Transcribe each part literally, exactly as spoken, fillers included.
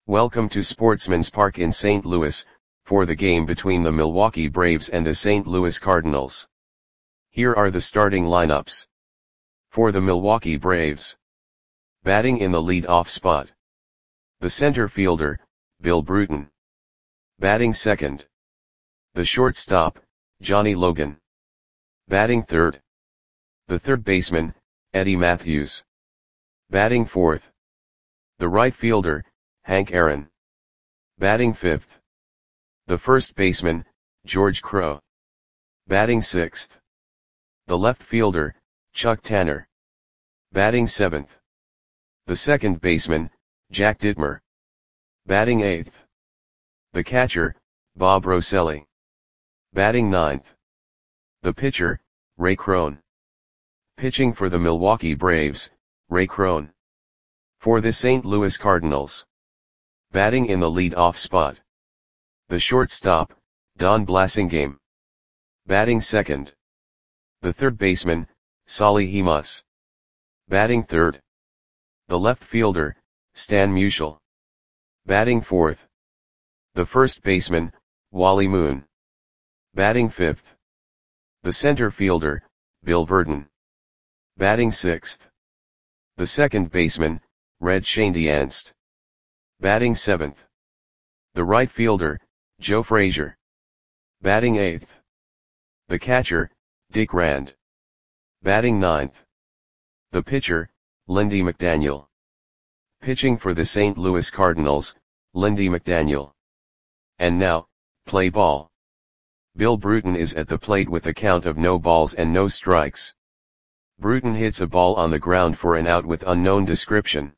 Welcome to Sportsman's Park in Saint Louis, for the game between the Milwaukee Braves and the Saint Louis Cardinals. Here are the starting lineups. For the Milwaukee Braves. Batting in the lead-off spot. The center fielder, Bill Bruton. Batting second. The shortstop, Johnny Logan. Batting third. The third baseman, Eddie Mathews. Batting fourth. The right fielder, Hank Aaron. Batting fifth. The first baseman, George Crowe. Batting sixth. The left fielder, Chuck Tanner. Batting seventh. The second baseman, Jack Dittmer. Batting eighth. The catcher, Bob Rosselli. Batting ninth. The pitcher, Ray Crone. Pitching for the Milwaukee Braves, Ray Crone. For the Saint Louis Cardinals. Batting in the lead-off spot. The shortstop, Don Blasingame. Batting second. The third baseman, Solly Hemus. Batting third. The left fielder, Stan Musial. Batting fourth. The first baseman, Wally Moon. Batting fifth. The center fielder, Bill Verdon. Batting sixth. The second baseman, Red Schoendienst. Batting seventh. The right fielder, Joe Frazier. Batting eighth. The catcher, Dick Rand. Batting ninth. The pitcher, Lindy McDaniel. Pitching for the Saint Louis Cardinals, Lindy McDaniel. And now, play ball. Bill Bruton is at the plate with a count of no balls and no strikes. Bruton hits a ball on the ground for an out with unknown description.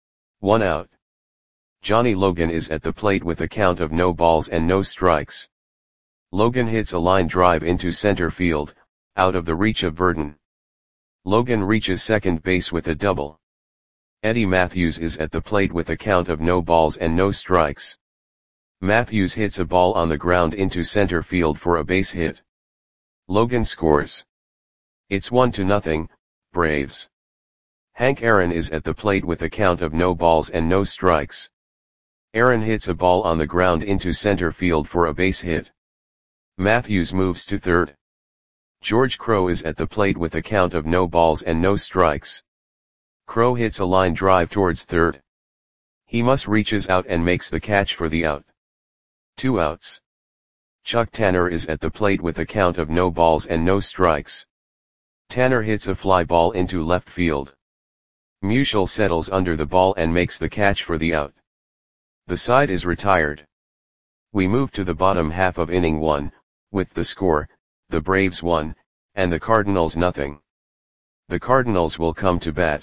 One out. Johnny Logan is at the plate with a count of no balls and no strikes. Logan hits a line drive into center field, out of the reach of Verdon. Logan reaches second base with a double. Eddie Mathews is at the plate with a count of no balls and no strikes. Mathews hits a ball on the ground into center field for a base hit. Logan scores. It's one to nothing, Braves. Hank Aaron is at the plate with a count of no balls and no strikes. Aaron hits a ball on the ground into center field for a base hit. Mathews moves to third. George Crowe is at the plate with a count of no balls and no strikes. Crowe hits a line drive towards third. Hemus reaches out and makes the catch for the out. Two outs. Chuck Tanner is at the plate with a count of no balls and no strikes. Tanner hits a fly ball into left field. Musial settles under the ball and makes the catch for the out. The side is retired. We move to the bottom half of inning one, with the score, the Braves one, and the Cardinals nothing. The Cardinals will come to bat.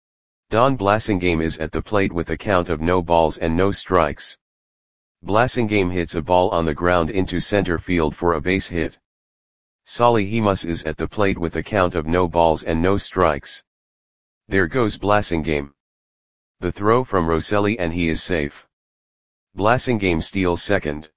Don Blasingame is at the plate with a count of no balls and no strikes. Blasingame hits a ball on the ground into center field for a base hit. Solly Hemus is at the plate with a count of no balls and no strikes. There goes Blasingame. The throw from Rosselli and he is safe. Blasingame steals second.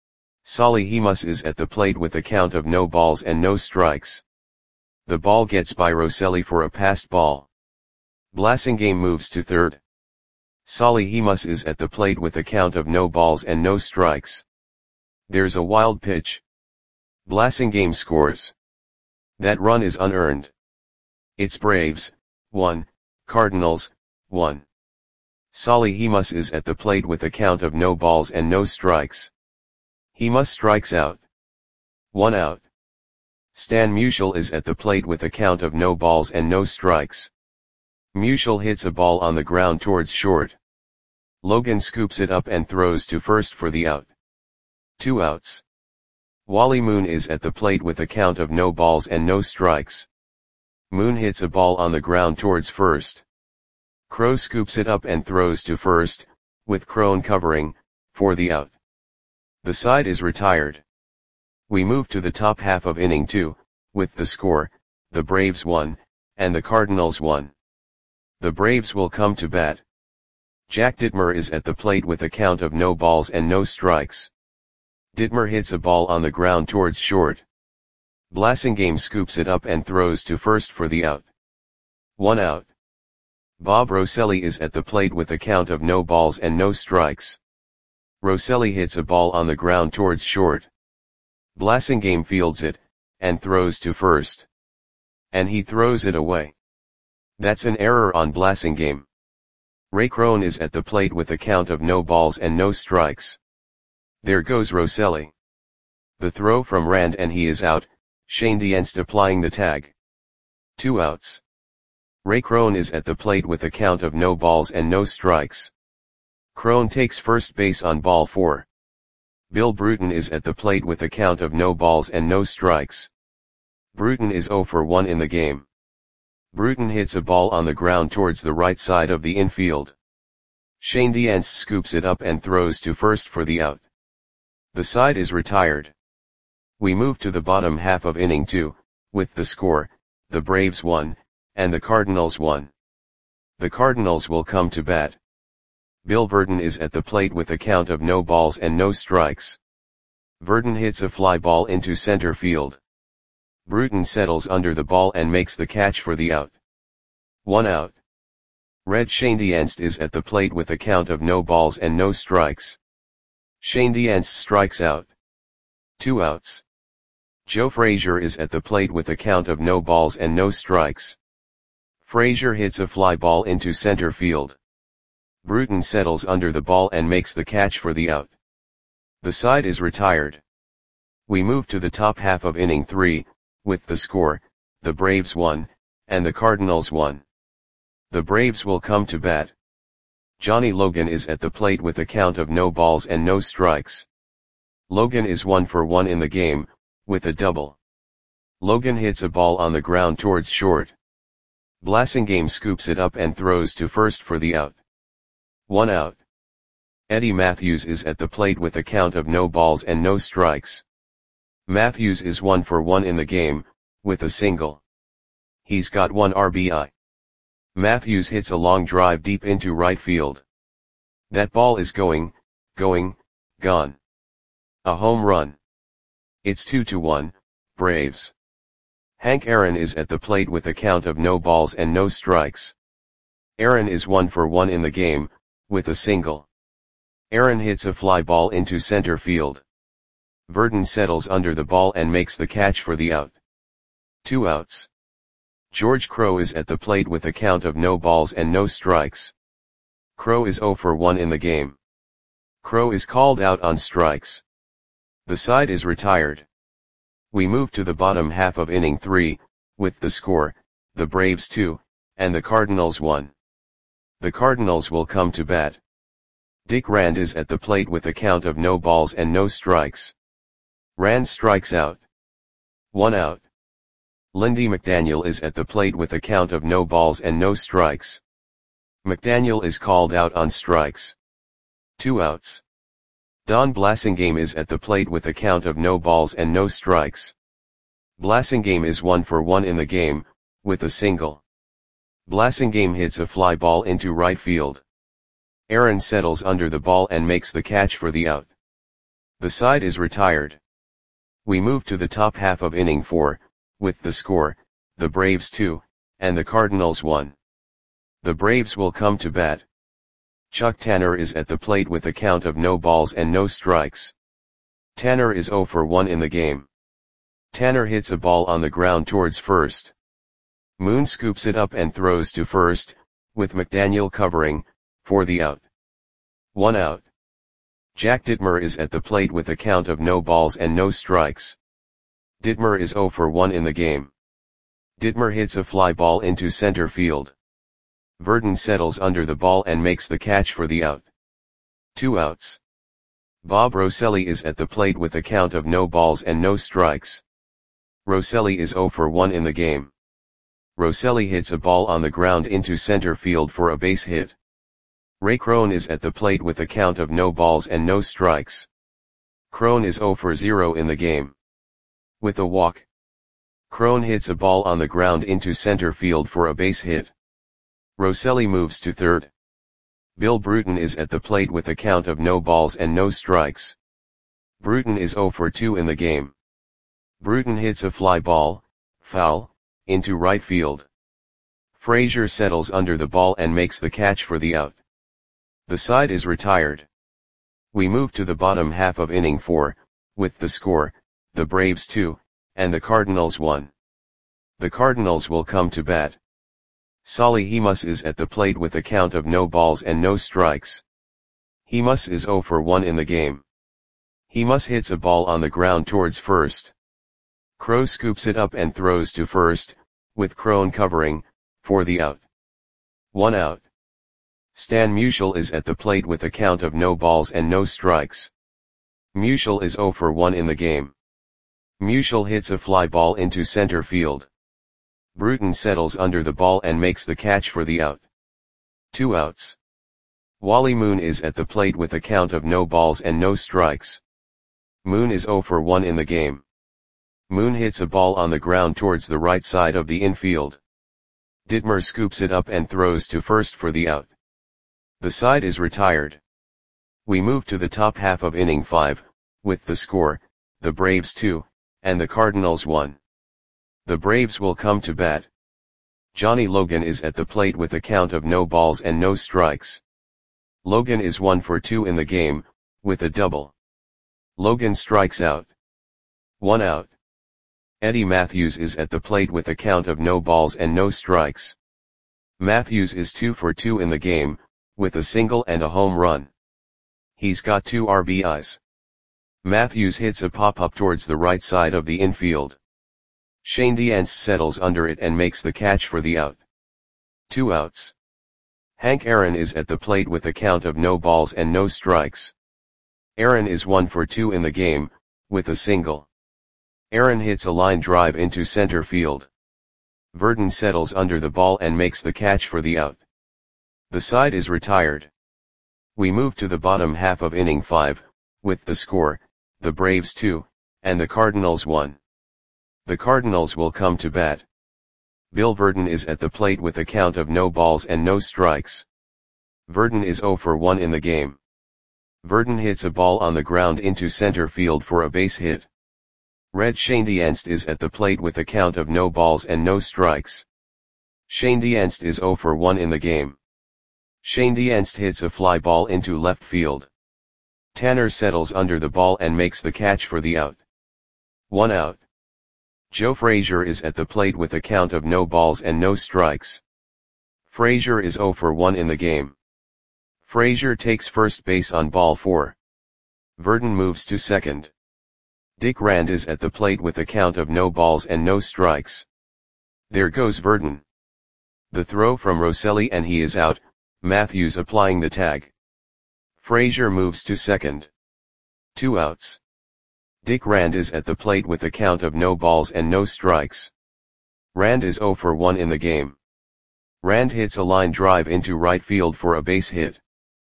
Solly Hemus is at the plate with a count of no balls and no strikes. The ball gets by Rosselli for a passed ball. Blasingame moves to third. Solly Hemus is at the plate with a count of no balls and no strikes. There's a wild pitch. Blasingame scores. That run is unearned. It's Braves, one, Cardinals, one. Solly Hemus is at the plate with a count of no balls and no strikes. Hemus strikes out. One out. Stan Musial is at the plate with a count of no balls and no strikes. Musial hits a ball on the ground towards short. Logan scoops it up and throws to first for the out. Two outs. Wally Moon is at the plate with a count of no balls and no strikes. Moon hits a ball on the ground towards first. Crowe scoops it up and throws to first, with Crone covering, for the out. The side is retired. We move to the top half of inning two, with the score, the Braves one, and the Cardinals one. The Braves will come to bat. Jack Dittmer is at the plate with a count of no balls and no strikes. Dittmer hits a ball on the ground towards short. Blasingame scoops it up and throws to first for the out. One out. Bob Rosselli is at the plate with a count of no balls and no strikes. Rosselli hits a ball on the ground towards short. Blasingame fields it, and throws to first. And he throws it away. That's an error on Blasingame. Ray Crone is at the plate with a count of no balls and no strikes. There goes Rosselli. The throw from Rand and he is out, Shane Dienst applying the tag. Two outs. Ray Crone is at the plate with a count of no balls and no strikes. Crone takes first base on ball four. Bill Bruton is at the plate with a count of no balls and no strikes. Bruton is oh for one in the game. Bruton hits a ball on the ground towards the right side of the infield. Shane Dienst scoops it up and throws to first for the out. The side is retired. We move to the bottom half of inning two, with the score, the Braves won, and the Cardinals won. The Cardinals will come to bat. Bill Verdon is at the plate with a count of no balls and no strikes. Verdon hits a fly ball into center field. Bruton settles under the ball and makes the catch for the out. One out. Red Shane Dienst is at the plate with a count of no balls and no strikes. Shane Dienst strikes out. Two outs. Joe Frazier is at the plate with a count of no balls and no strikes. Frazier hits a fly ball into center field. Bruton settles under the ball and makes the catch for the out. The side is retired. We move to the top half of inning three, with the score, the Braves won, and the Cardinals won. The Braves will come to bat. Johnny Logan is at the plate with a count of no balls and no strikes. Logan is one for one in the game, with a double. Logan hits a ball on the ground towards short. Blasingame scoops it up and throws to first for the out. One out. Eddie Matthews is at the plate with a count of no balls and no strikes. Matthews is one for one in the game, with a single. He's got one R B I. Matthews hits a long drive deep into right field. That ball is going, going, gone. A home run. It's two to one, Braves. Hank Aaron is at the plate with a count of no balls and no strikes. Aaron is one for one in the game, with a single. Aaron hits a fly ball into center field. Verdon settles under the ball and makes the catch for the out. Two outs. George Crowe is at the plate with a count of no balls and no strikes. Crowe is oh for one in the game. Crowe is called out on strikes. The side is retired. We move to the bottom half of inning three, with the score, the Braves two, and the Cardinals one. The Cardinals will come to bat. Dick Rand is at the plate with a count of no balls and no strikes. Rand strikes out. One out. Lindy McDaniel is at the plate with a count of no balls and no strikes. McDaniel is called out on strikes. Two outs. Don Blasingame is at the plate with a count of no balls and no strikes. Blasingame is one for one in the game, with a single. Blasingame hits a fly ball into right field. Aaron settles under the ball and makes the catch for the out. The side is retired. We move to the top half of inning four, with the score, the Braves two, and the Cardinals one. The Braves will come to bat. Chuck Tanner is at the plate with a count of no balls and no strikes. Tanner is oh for one in the game. Tanner hits a ball on the ground towards first. Moon scoops it up and throws to first, with McDaniel covering, for the out. One out. Jack Dittmer is at the plate with a count of no balls and no strikes. Dittmer is oh for one in the game. Dittmer hits a fly ball into center field. Verdon settles under the ball and makes the catch for the out. Two outs. Bob Rosselli is at the plate with a count of no balls and no strikes. Rosselli is oh for one in the game. Rosselli hits a ball on the ground into center field for a base hit. Ray Crone is at the plate with a count of no balls and no strikes. Crone is oh for zero in the game. With a walk. Crone hits a ball on the ground into center field for a base hit. Rosselli moves to third. Bill Bruton is at the plate with a count of no balls and no strikes. Bruton is oh for two in the game. Bruton hits a fly ball, foul, into right field. Frazier settles under the ball and makes the catch for the out. The side is retired. We move to the bottom half of inning four, with the score, the Braves two, and the Cardinals one. The Cardinals will come to bat. Solly Hemus is at the plate with a count of no balls and no strikes. Hemus is zero for one in the game. Hemus hits a ball on the ground towards first. Crowe scoops it up and throws to first, with Crone covering, for the out. One out. Stan Musial is at the plate with a count of no balls and no strikes. Musial is zero for one in the game. Musial hits a fly ball into center field. Bruton settles under the ball and makes the catch for the out. Two outs. Wally Moon is at the plate with a count of no balls and no strikes. Moon is zero for one in the game. Moon hits a ball on the ground towards the right side of the infield. Ditmer scoops it up and throws to first for the out. The side is retired. We move to the top half of inning five, with the score, the Braves two, and the Cardinals one. The Braves will come to bat. Johnny Logan is at the plate with a count of no balls and no strikes. Logan is one for two in the game, with a double. Logan strikes out. One out. Eddie Matthews is at the plate with a count of no balls and no strikes. Matthews is two for two in the game, with a single and a home run. He's got two R B Is. Matthews hits a pop-up towards the right side of the infield. Shane Diance settles under it and makes the catch for the out. Two outs. Hank Aaron is at the plate with a count of no balls and no strikes. Aaron is one for two in the game, with a single. Aaron hits a line drive into center field. Verdon settles under the ball and makes the catch for the out. The side is retired. We move to the bottom half of inning five, with the score, the Braves two, and the Cardinals one. The Cardinals will come to bat. Bill Verdon is at the plate with a count of no balls and no strikes. Verdon is zero for one in the game. Verdon hits a ball on the ground into center field for a base hit. Red Shane Diance is at the plate with a count of no balls and no strikes. Shane Diance is zero for one in the game. Shane Diance hits a fly ball into left field. Tanner settles under the ball and makes the catch for the out. One out. Joe Frazier is at the plate with a count of no balls and no strikes. Frazier is zero for one in the game. Frazier takes first base on ball four. Verdon moves to second. Dick Rand is at the plate with a count of no balls and no strikes. There goes Verdon. The throw from Rosselli and he is out, Matthews applying the tag. Frazier moves to second. Two outs. Dick Rand is at the plate with a count of no balls and no strikes. Rand is zero for one in the game. Rand hits a line drive into right field for a base hit.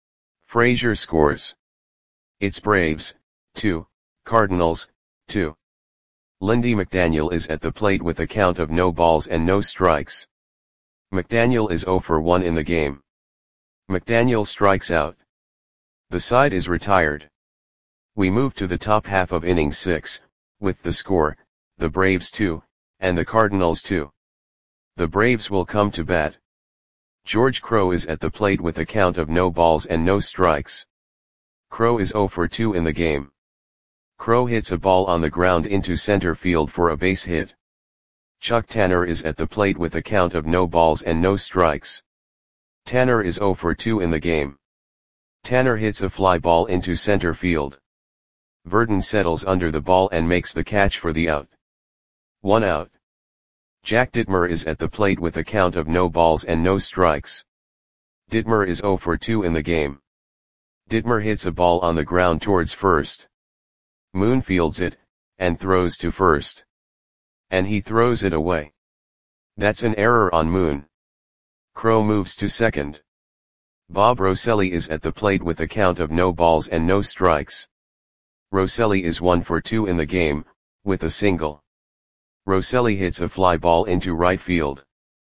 Frazier scores. It's Braves, two, Cardinals, two. Lindy McDaniel is at the plate with a count of no balls and no strikes. McDaniel is zero for one in the game. McDaniel strikes out. The side is retired. We move to the top half of inning six, with the score, the Braves two, and the Cardinals two. The Braves will come to bat. George Crowe is at the plate with a count of no balls and no strikes. Crowe is zero for two in the game. Crowe hits a ball on the ground into center field for a base hit. Chuck Tanner is at the plate with a count of no balls and no strikes. Tanner is zero for two in the game. Tanner hits a fly ball into center field. Verdon settles under the ball and makes the catch for the out. One out. Jack Ditmer is at the plate with a count of no balls and no strikes. Ditmer is zero for two in the game. Ditmer hits a ball on the ground towards first. Moon fields it, and throws to first. And he throws it away. That's an error on Moon. Crowe moves to second. Bob Rosselli is at the plate with a count of no balls and no strikes. Rosselli is one for two in the game, with a single. Rosselli hits a fly ball into right field.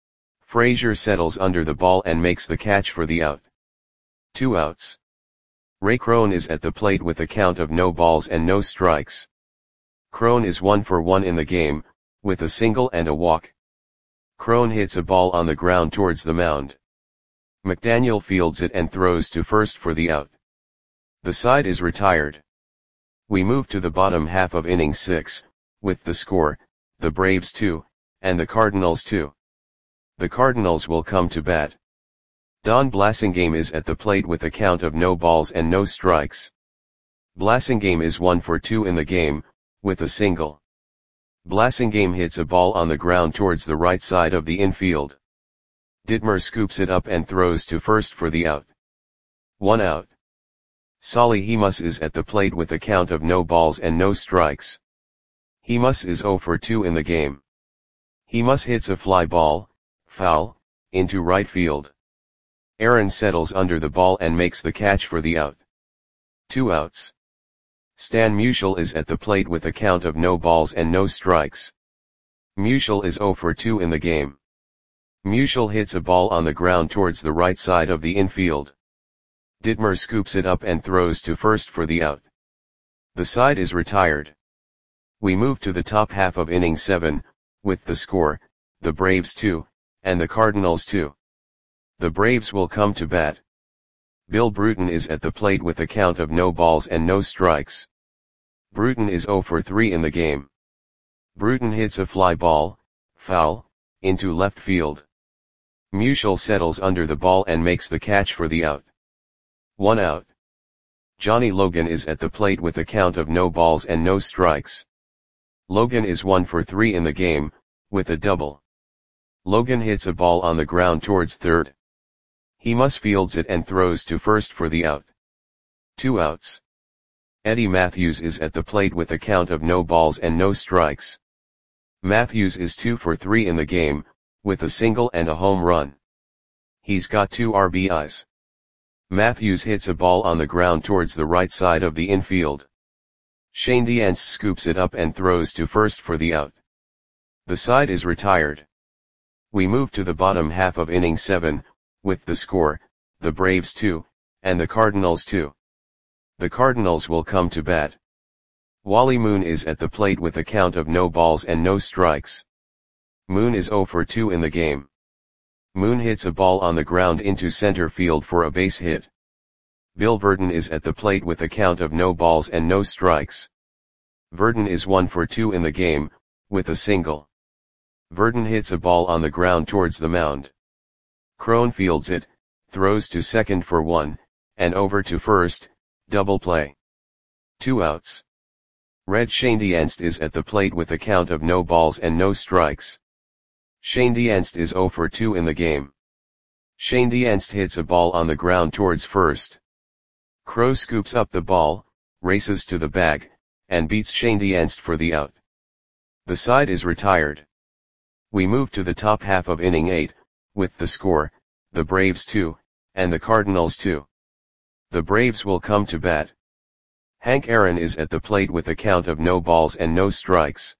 Frazier settles under the ball and makes the catch for the out. Two outs. Ray Crone is at the plate with a count of no balls and no strikes. Crone is one for one in the game, with a single and a walk. Crone hits a ball on the ground towards the mound. McDaniel fields it and throws to first for the out. The side is retired. We move to the bottom half of inning six, with the score, the Braves two, and the Cardinals two. The Cardinals will come to bat. Don Blasingame is at the plate with a count of no balls and no strikes. Blasingame is one for two in the game, with a single. Blasingame hits a ball on the ground towards the right side of the infield. Ditmer scoops it up and throws to first for the out. One out. Solly Hemus is at the plate with a count of no balls and no strikes. Hemus is zero for two in the game. Hemus hits a fly ball, foul, into right field. Aaron settles under the ball and makes the catch for the out. Two outs. Stan Musial is at the plate with a count of no balls and no strikes. Musial is zero for two in the game. Musial hits a ball on the ground towards the right side of the infield. Ditmer scoops it up and throws to first for the out. The side is retired. We move to the top half of inning seven, with the score, the Braves two, and the Cardinals two. The Braves will come to bat. Bill Bruton is at the plate with a count of no balls and no strikes. Bruton is zero for three in the game. Bruton hits a fly ball, foul, into left field. Musial settles under the ball and makes the catch for the out. One out. Johnny Logan is at the plate with a count of no balls and no strikes. Logan is one for three in the game, with a double. Logan hits a ball on the ground towards third. Hemus fields it and throws to first for the out. Two outs. Eddie Matthews is at the plate with a count of no balls and no strikes. Matthews is two for three in the game, with a single and a home run. He's got two R B Is. Matthews hits a ball on the ground towards the right side of the infield. Shane Diance scoops it up and throws to first for the out. The side is retired. We move to the bottom half of inning seven, with the score, the Braves two, and the Cardinals two. The Cardinals will come to bat. Wally Moon is at the plate with a count of no balls and no strikes. Moon is zero for two in the game. Moon hits a ball on the ground into center field for a base hit. Bill Verdon is at the plate with a count of no balls and no strikes. Verdon is one for two in the game, with a single. Verdon hits a ball on the ground towards the mound. Crone fields it, throws to second for one, and over to first, double play. Two outs. Red Shane Dienst is at the plate with a count of no balls and no strikes. Shane Dienst is zero for two in the game. Shane Dienst hits a ball on the ground towards first. Crow scoops up the ball, races to the bag, and beats Shane Dienst for the out. The side is retired. We move to the top half of inning eight, with the score, the Braves two, and the Cardinals two. The Braves will come to bat. Hank Aaron is at the plate with a count of no balls and no strikes.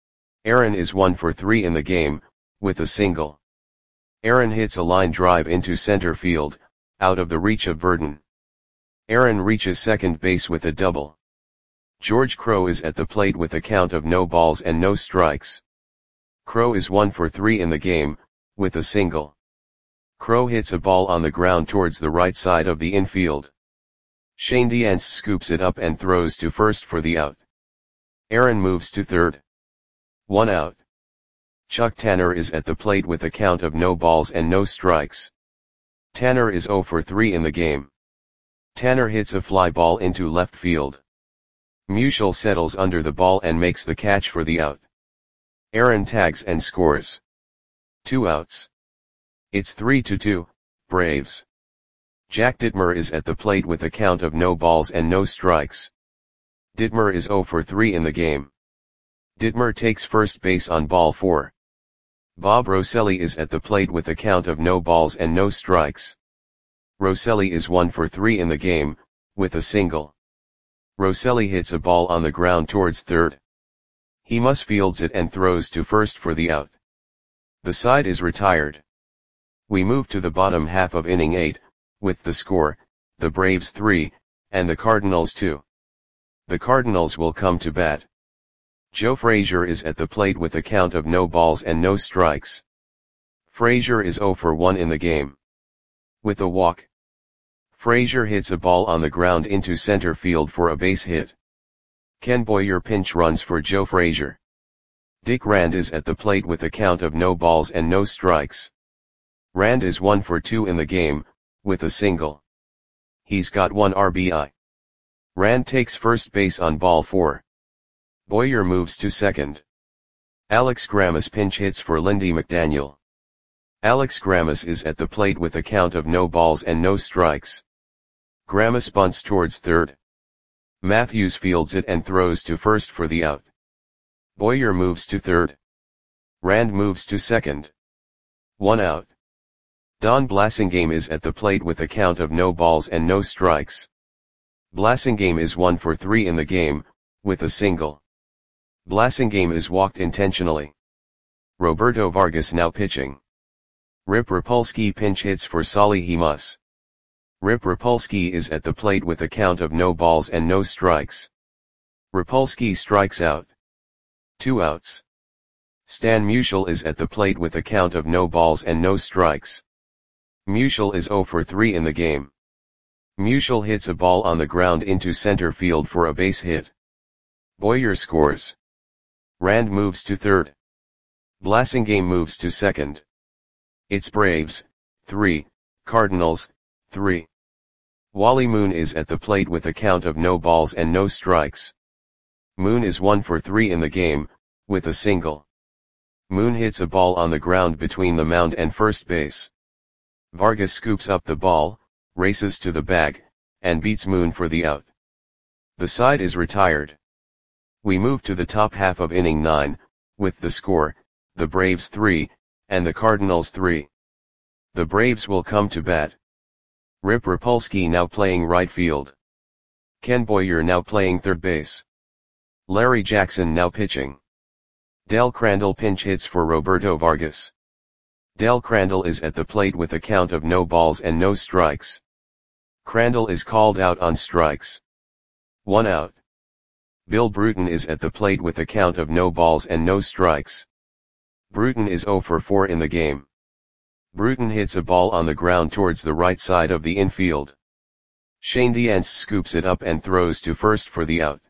Aaron is one for three in the game, with a single. Aaron hits a line drive into center field, out of the reach of Verdon. Aaron reaches second base with a double. George Crow is at the plate with a count of no balls and no strikes. Crow is one for three in the game, with a single. Crow hits a ball on the ground towards the right side of the infield. Shane Dienst scoops it up and throws to first for the out. Aaron moves to third. One out. Chuck Tanner is at the plate with a count of no balls and no strikes. Tanner is zero for three in the game. Tanner hits a fly ball into left field. Musial settles under the ball and makes the catch for the out. Aaron tags and scores. Two outs. It's three to two, Braves. Jack Ditmer is at the plate with a count of no balls and no strikes. Ditmer is zero for three in the game. Ditmer takes first base on ball four. Bob Rosselli is at the plate with a count of no balls and no strikes. Rosselli is one for three in the game, with a single. Rosselli hits a ball on the ground towards third. Hemus fields it and throws to first for the out. The side is retired. We move to the bottom half of inning eight, with the score, the Braves three, and the Cardinals two. The Cardinals will come to bat. Joe Frazier is at the plate with a count of no balls and no strikes. Frazier is zero for one in the game. With a walk, Frazier hits a ball on the ground into center field for a base hit. Ken Boyer pinch runs for Joe Frazier. Dick Rand is at the plate with a count of no balls and no strikes. Rand is one for two in the game, with a single. He's got one R B I. Rand takes first base on ball four. Boyer moves to second. Alex Grammas pinch hits for Lindy McDaniel. Alex Grammas is at the plate with a count of no balls and no strikes. Grammas bunts towards third. Matthews fields it and throws to first for the out. Boyer moves to third. Rand moves to second. One out. Don Blasingame is at the plate with a count of no balls and no strikes. Blasingame is one for three in the game, with a single. Blasingame is walked intentionally. Roberto Vargas now pitching. Rip Rapolsky pinch hits for Solly Hemus. Rip Rapolsky is at the plate with a count of no balls and no strikes. Rapolsky strikes out. Two outs. Stan Musial is at the plate with a count of no balls and no strikes. Musial is zero for three in the game. Musial hits a ball on the ground into center field for a base hit. Boyer scores. Rand moves to third. Blasingame moves to second. It's Braves, three, Cardinals, three. Wally Moon is at the plate with a count of no balls and no strikes. Moon is one for three in the game, with a single. Moon hits a ball on the ground between the mound and first base. Vargas scoops up the ball, races to the bag, and beats Moon for the out. The side is retired. We move to the top half of inning nine, with the score, the Braves three, and the Cardinals three. The Braves will come to bat. Rip Rapolsky now playing right field. Ken Boyer now playing third base. Larry Jackson now pitching. Del Crandall pinch hits for Roberto Vargas. Del Crandall is at the plate with a count of no balls and no strikes. Crandall is called out on strikes. One out. Bill Bruton is at the plate with a count of no balls and no strikes. Bruton is zero for four in the game. Bruton hits a ball on the ground towards the right side of the infield. Shane Dience scoops it up and throws to first for the out.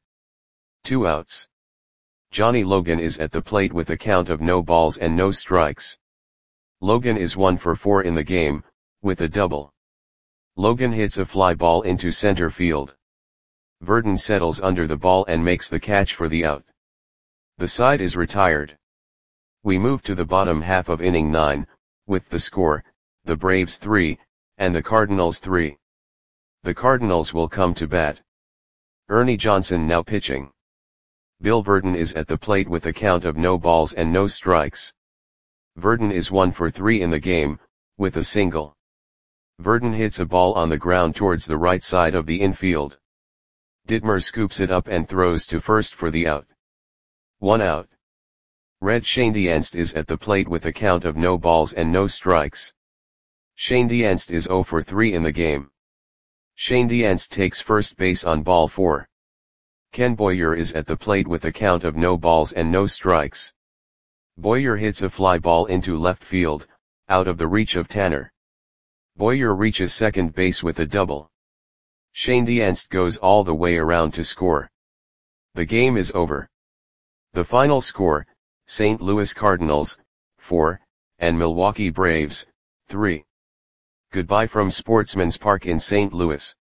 Two outs. Johnny Logan is at the plate with a count of no balls and no strikes. Logan is one for four in the game, with a double. Logan hits a fly ball into center field. Verdon settles under the ball and makes the catch for the out. The side is retired. We move to the bottom half of inning nine, with the score, the Braves three, and the Cardinals three. The Cardinals will come to bat. Ernie Johnson now pitching. Bill Verdon is at the plate with a count of no balls and no strikes. Verdon is one for three in the game, with a single. Verdon hits a ball on the ground towards the right side of the infield. Ditmer scoops it up and throws to first for the out. One out. Red Shane Dienst is at the plate with a count of no balls and no strikes. Shane Dienst is zero for three in the game. Shane Dienst takes first base on ball four. Ken Boyer is at the plate with a count of no balls and no strikes. Boyer hits a fly ball into left field, out of the reach of Tanner. Boyer reaches second base with a double. Shane Dienst goes all the way around to score. The game is over. The final score, Saint Louis Cardinals, four, and Milwaukee Braves, three. Goodbye from Sportsman's Park in Saint Louis.